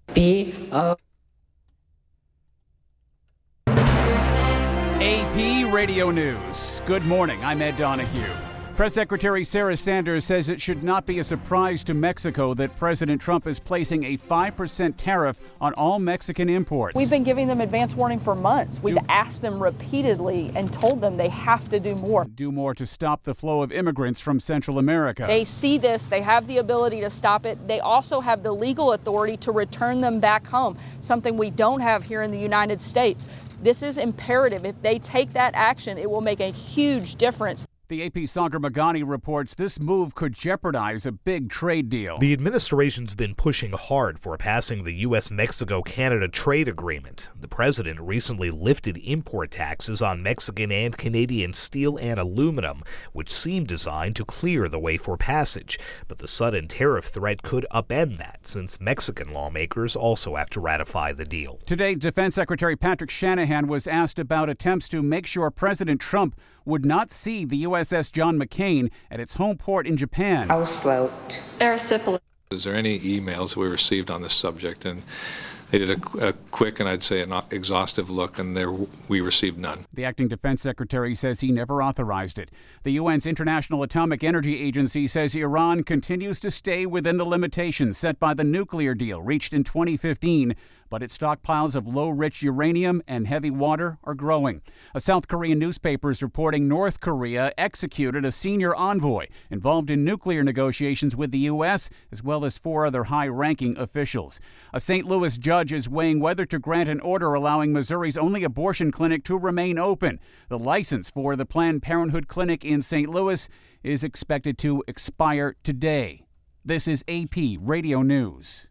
AP Radio News. Good morning. I'm Ed Donahue. Press Secretary Sarah Sanders says it should not be a surprise to Mexico that President Trump is placing a 5% tariff on all Mexican imports. We've been giving them advance warning for months. We've asked them repeatedly and told them they have to do more. Do more to stop the flow of immigrants from Central America. They see this. They have the ability to stop it. They also have the legal authority to return them back home, something we don't have here in the United States. This is imperative. If they take that action, it will make a huge difference. The AP Sagar Magani reports this move could jeopardize a big trade deal. The administration's been pushing hard for passing the U.S.-Mexico-Canada trade agreement. The president recently lifted import taxes on Mexican and Canadian steel and aluminum, which seemed designed to clear the way for passage. But the sudden tariff threat could upend that, since Mexican lawmakers also have to ratify the deal. Today, Defense Secretary Patrick Shanahan was asked about attempts to make sure President Trump would not see the USS John McCain at its home port in Japan. Erysipelas. Is there any emails we received on this subject? And they did a quick and I'd say an exhaustive look, and we received none. The acting defense secretary says he never authorized it. The UN's International Atomic Energy Agency says Iran continues to stay within the limitations set by the nuclear deal reached in 2015, but its stockpiles of low-rich uranium and heavy water are growing. A South Korean newspaper is reporting North Korea executed a senior envoy involved in nuclear negotiations with the U.S., as well as 4 other high-ranking officials. A St. Louis judge is weighing whether to grant an order allowing Missouri's only abortion clinic to remain open. The license for the Planned Parenthood clinic in St. Louis is expected to expire today. This is AP Radio News.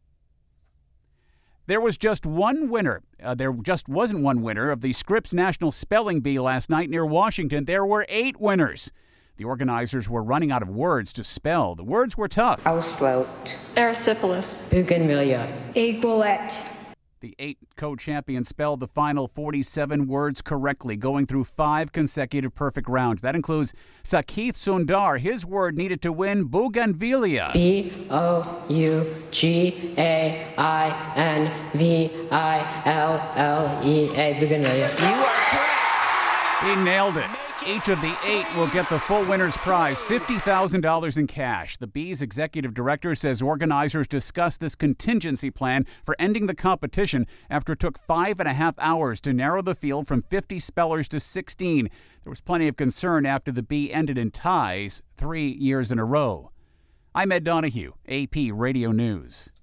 There just wasn't one winner of the Scripps National Spelling Bee last night near Washington. There were 8 winners. The organizers were running out of words to spell. The words were tough. Ausloot. Erysipelas. Bougainvillea. Aiguillette. The 8 co-champions spelled the final 47 words correctly, going through 5 consecutive perfect rounds. That includes Sakith Sundar. His word needed to win Bougainvillea. Bougainvillea. Bougainvillea. You are correct. He nailed it. Each of the 8 will get the full winner's prize, $50,000 in cash. The Bee's executive director says organizers discussed this contingency plan for ending the competition after it took 5.5 hours to narrow the field from 50 spellers to 16. There was plenty of concern after the Bee ended in ties 3 years in a row. I'm Ed Donahue, AP Radio News.